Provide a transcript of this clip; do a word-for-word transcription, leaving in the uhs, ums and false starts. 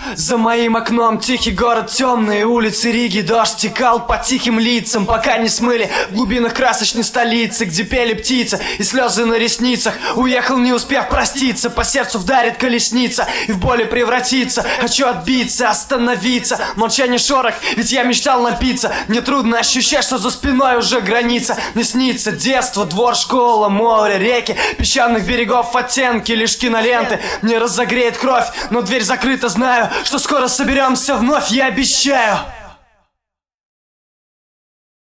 За моим окном тихий город, темные улицы Риги. Дождь текал по тихим лицам, пока не смыли в глубинах красочной столицы, где пели птицы и слезы на ресницах. Уехал, не успев проститься, по сердцу вдарит колесница и в боли превратится. Хочу отбиться, остановиться, молчание, шорох, ведь я мечтал напиться. Мне трудно ощущать, что за спиной уже граница. Мне снится детство, двор, школа, море, реки, песчаных берегов оттенки, лишь киноленты. Мне разогреет кровь, но дверь закрыта, знаю, что скоро соберемся вновь, я обещаю.